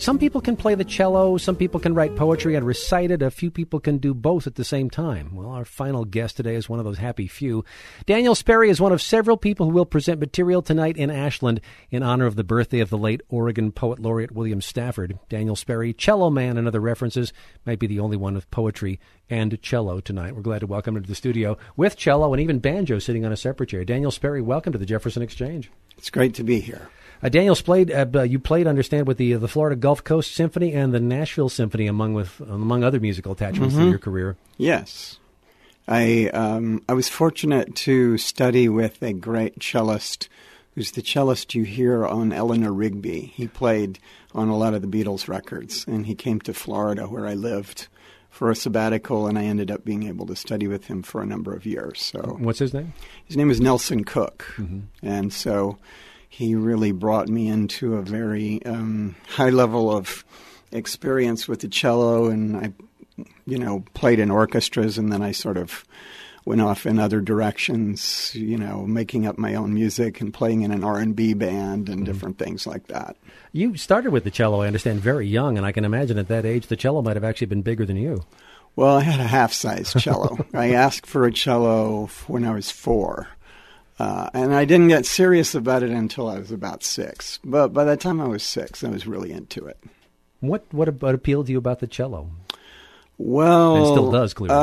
Some people can play the cello, some people can write poetry and recite it, a few people can do both at the same time. Well, our final guest today is one of those happy few. Daniel Sperry is one of several people who will present material tonight in Ashland in honor of the birthday of the late Oregon Poet Laureate William Stafford. Daniel Sperry, cello man and other references, might be the only one with poetry and cello tonight. We're glad to welcome him to the studio with cello and even banjo sitting on a separate chair. Daniel Sperry, welcome to the Jefferson Exchange. It's great to be here. Daniel's played. You played, understand, with the Florida Gulf Coast Symphony and the Nashville Symphony, among other musical attachments in your career. Yes, I was fortunate to study with a great cellist, who's the cellist you hear on Eleanor Rigby. He played on a lot of the Beatles records, and he came to Florida, where I lived, for a sabbatical, and I ended up being able to study with him for a number of years. So, what's his name? His name is Nelson Cook, and so he really brought me into a very high level of experience with the cello, and I, played in orchestras, and then I sort of went off in other directions, making up my own music and playing in an R&B band and different things like that. You started with the cello, I understand, very young, and I can imagine at that age the cello might have actually been bigger than you. Well, I had a half-size cello. I asked for a cello when I was 4. And I didn't get serious about it until I was about 6. But by the time I was 6, I was really into it. What appealed to you about the cello? Well, and still does, clearly.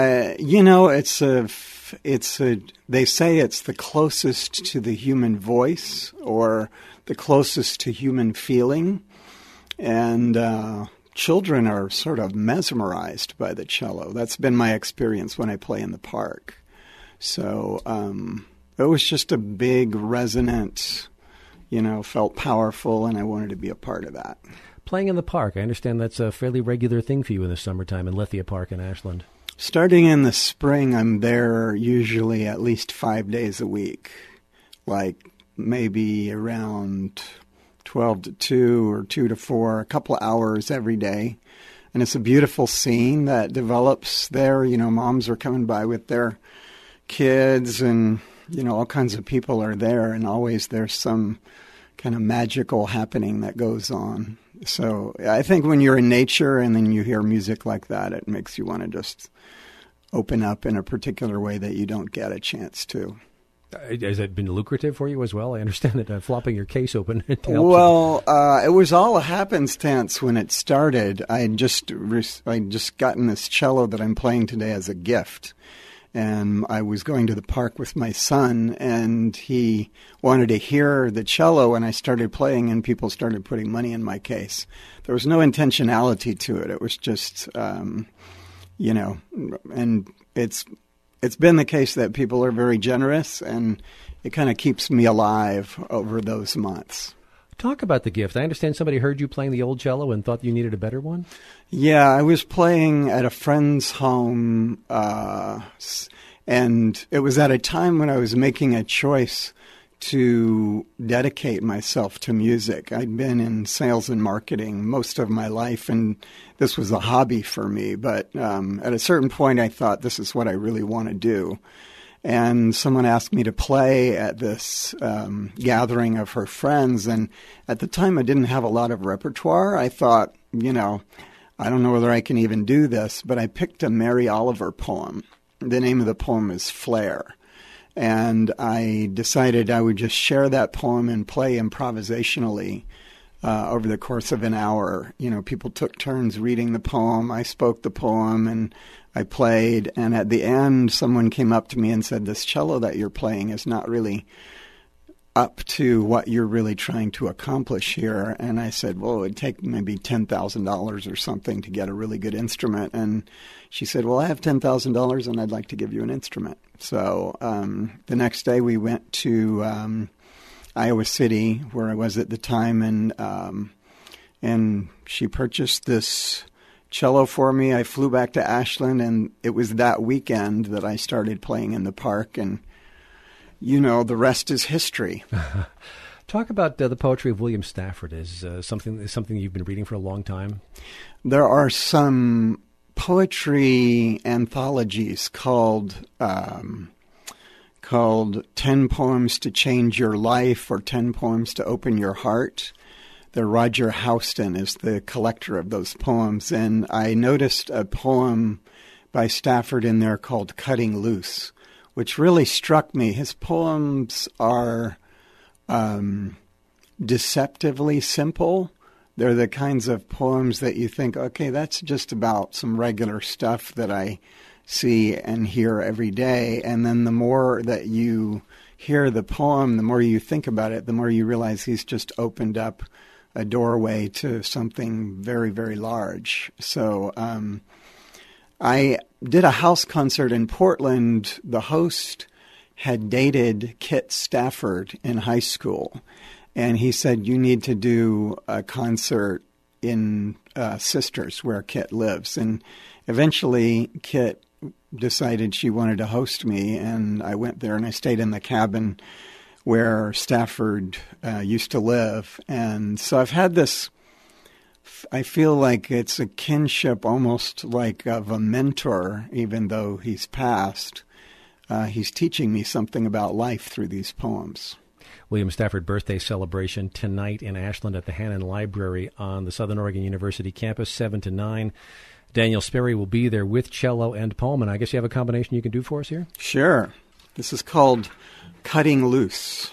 They say it's the closest to the human voice or the closest to human feeling. And children are sort of mesmerized by the cello. That's been my experience when I play in the park. So it was just a big, resonant, felt powerful, and I wanted to be a part of that. Playing in the park, I understand that's a fairly regular thing for you in the summertime in Lithia Park in Ashland. Starting in the spring, I'm there usually at least 5 days a week, like maybe around 12 to 2 or 2 to 4, a couple of hours every day. And it's a beautiful scene that develops there. Moms are coming by with their kids, and all kinds of people are there, and always there's some kind of magical happening that goes on. So I think when you're in nature and then you hear music like that, it makes you want to just open up in a particular way that you don't get a chance to. Has it been lucrative for you as well? I understand that flopping your case open. It was all a happenstance when it started. I'd just gotten this cello that I'm playing today as a gift. And I was going to the park with my son, and he wanted to hear the cello, and I started playing, and people started putting money in my case. There was no intentionality to it. It was just, and it's been the case that people are very generous, and it kind of keeps me alive over those months. Talk about the gift. I understand somebody heard you playing the old cello and thought you needed a better one? Yeah, I was playing at a friend's home, and it was at a time when I was making a choice to dedicate myself to music. I'd been in sales and marketing most of my life, and this was a hobby for me. But at a certain point, I thought, this is what I really want to do. And someone asked me to play at this gathering of her friends. And at the time, I didn't have a lot of repertoire. I thought, I don't know whether I can even do this. But I picked a Mary Oliver poem. The name of the poem is Flare. And I decided I would just share that poem and play improvisationally over the course of an hour. People took turns reading the poem. I spoke the poem, and I played, and at the end, someone came up to me and said, this cello that you're playing is not really up to what you're really trying to accomplish here. And I said, well, it would take maybe $10,000 or something to get a really good instrument. And she said, well, I have $10,000 and I'd like to give you an instrument. So the next day we went to Iowa City, where I was at the time, and she purchased this cello for me. I flew back to Ashland, and it was that weekend that I started playing in the park, and the rest is history. Talk about the poetry of William Stafford. Is something you've been reading for a long time? There are some poetry anthologies called 10 Poems to Change Your Life or 10 Poems to Open Your Heart Roger Houston is the collector of those poems. And I noticed a poem by Stafford in there called Cutting Loose, which really struck me. His poems are deceptively simple. They're the kinds of poems that you think, okay, that's just about some regular stuff that I see and hear every day. And then the more that you hear the poem, the more you think about it, the more you realize he's just opened up a doorway to something very, very large. So I did a house concert in Portland. The host had dated Kit Stafford in high school, and he said, you need to do a concert in Sisters, where Kit lives. And eventually Kit decided she wanted to host me, and I went there, and I stayed in the cabin where Stafford used to live. And so I've had this, I feel like it's a kinship almost like of a mentor, even though he's passed. He's teaching me something about life through these poems. William Stafford birthday celebration tonight in Ashland at the Hannon Library on the Southern Oregon University campus, 7 to 9. Daniel Sperry will be there with cello and poem, and I guess you have a combination you can do for us here? Sure. This is called Cutting Loose.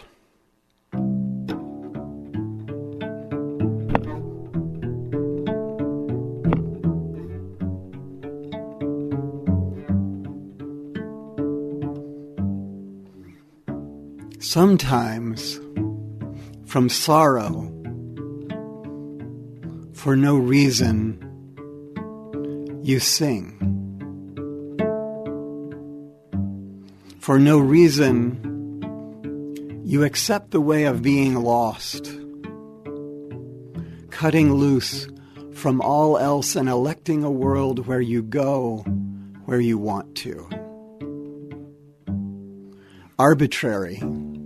Sometimes, from sorrow, for no reason, you sing. For no reason, you accept the way of being lost, cutting loose from all else and electing a world where you go where you want to. Arbitrary.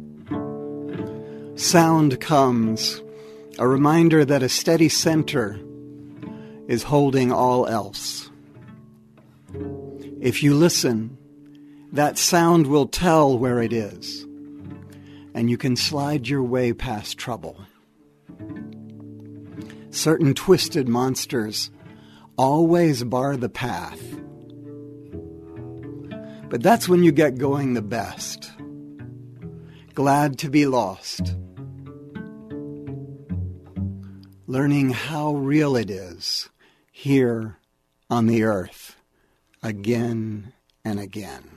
Sound comes, a reminder that a steady center is holding all else. If you listen, that sound will tell where it is, and you can slide your way past trouble. Certain twisted monsters always bar the path, but that's when you get going the best. Glad to be lost. Learning how real it is here on the earth again and again.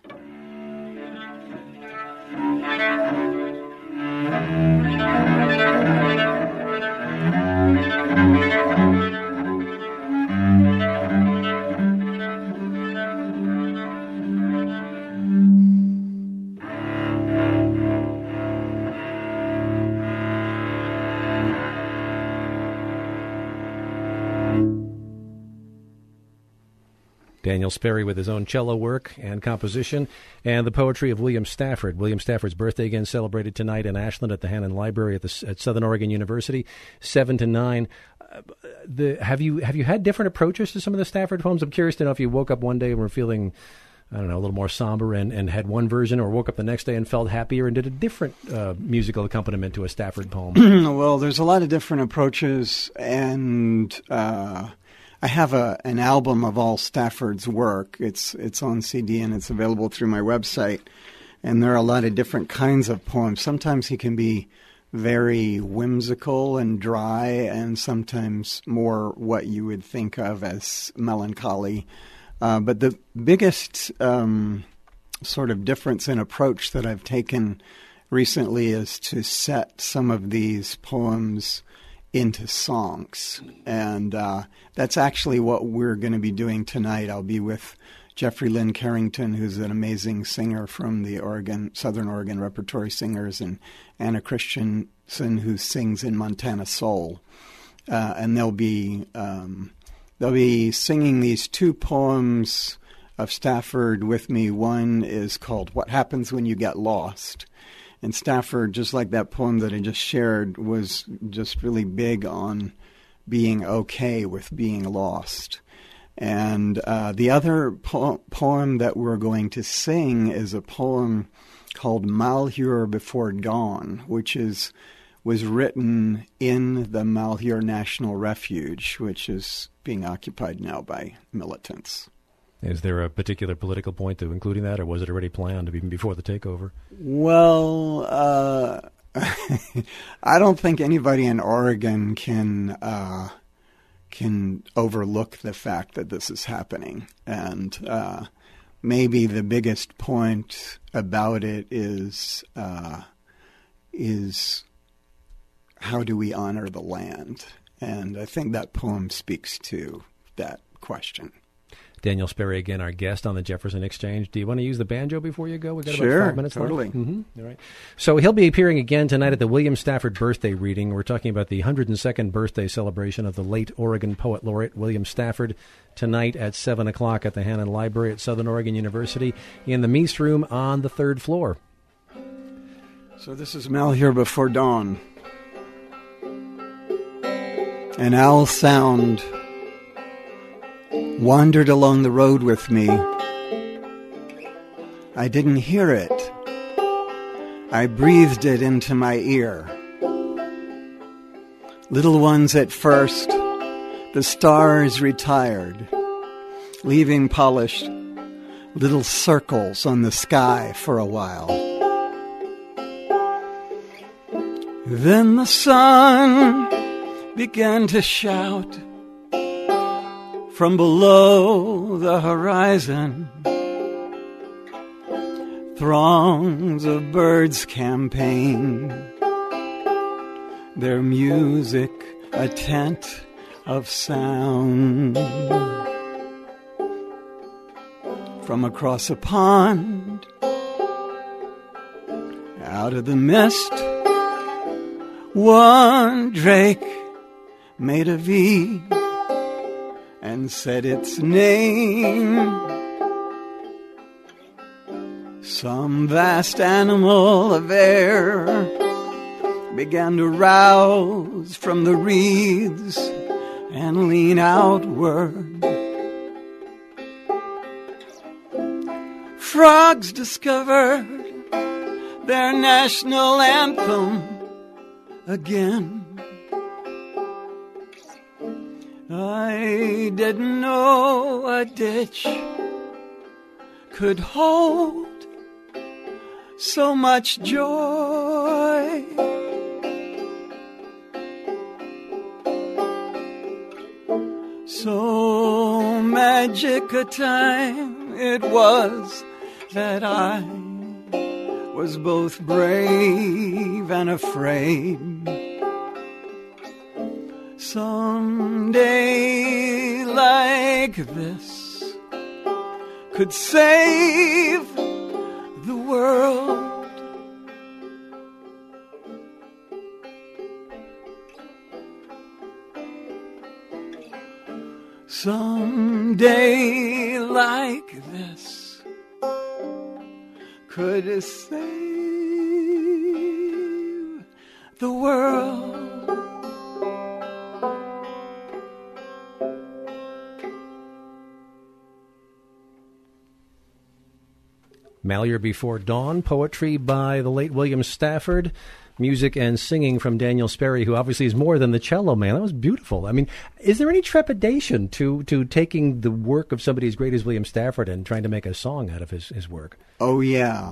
Daniel Sperry with his own cello work and composition, and the poetry of William Stafford. William Stafford's birthday again celebrated tonight in Ashland at the Hannon Library at Southern Oregon University, 7 to 9. Have you had different approaches to some of the Stafford poems? I'm curious to know if you woke up one day and were feeling, I don't know, a little more somber and had one version, or woke up the next day and felt happier and did a different musical accompaniment to a Stafford poem. Well, there's a lot of different approaches, and I have an album of all Stafford's work. It's on CD and it's available through my website. And there are a lot of different kinds of poems. Sometimes he can be very whimsical and dry, and sometimes more what you would think of as melancholy. But the biggest sort of difference in approach that I've taken recently is to set some of these poems into songs. And that's actually what we're going to be doing tonight. I'll be with Jeffrey Lynn Carrington, who's an amazing singer from the Southern Oregon Repertory Singers, and Anna Christensen, who sings in Montana Soul. And they'll be singing these two poems of Stafford with me. One is called What Happens When You Get Lost. And Stafford, just like that poem that I just shared, was just really big on being okay with being lost. And the other poem that we're going to sing is a poem called Malheur Before Dawn, which is was written in the Malheur National Refuge, which is being occupied now by militants. Is there a particular political point to including that, or was it already planned even before the takeover? Well, I don't think anybody in Oregon can overlook the fact that this is happening. And maybe the biggest point about it is how do we honor the land? And I think that poem speaks to that question. Daniel Sperry, again, our guest on the Jefferson Exchange. Do you want to use the banjo before you go? We've got Sure, about 5 minutes totally. left. Mm-hmm. All right. So he'll be appearing again tonight at the William Stafford birthday reading. We're talking about the 102nd birthday celebration of the late Oregon poet laureate William Stafford, tonight at 7 o'clock at the Hannon Library at Southern Oregon University in the Meese Room on the 3rd floor. So this is Malheur Before Dawn. An owl sound wandered along the road with me. I didn't hear it. I breathed it into my ear. Little ones at first, the stars retired, leaving polished little circles on the sky for a while. Then the sun began to shout from below the horizon. Throngs of birds campaign, their music a tent of sound. From across a pond, out of the mist, one drake made a V and said its name. Some vast animal of air began to rouse from the reeds and lean outward. Frogs discovered their national anthem again. I didn't know a ditch could hold so much joy. So magic a time it was that I was both brave and afraid. Someday like this could save the world. Someday like this could save the world. Malheur Before Dawn, poetry by the late William Stafford, music and singing from Daniel Sperry, who obviously is more than the cello man. That was beautiful. I mean, is there any trepidation to taking the work of somebody as great as William Stafford and trying to make a song out of his work? Oh, yeah.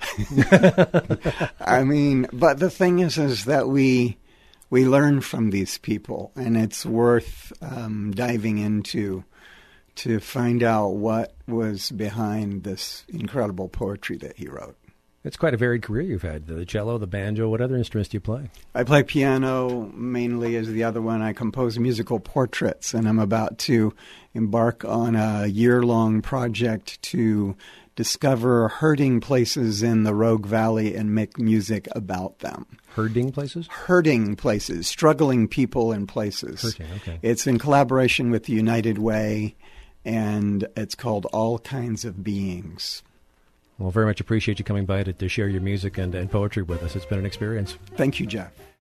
I mean, but the thing is that we learn from these people, and it's worth diving into to find out what was behind this incredible poetry that he wrote. It's quite a varied career you've had. The cello, the banjo, what other instruments do you play? I play piano mainly as the other one. I compose musical portraits, and I'm about to embark on a year-long project to discover hurting places in the Rogue Valley and make music about them. Hurting places? Hurting places, struggling people and places. Hurting, okay. It's in collaboration with the United Way, and it's called All Kinds of Beings. Well, very much appreciate you coming by to share your music and poetry with us. It's been an experience. Thank you, Jeff.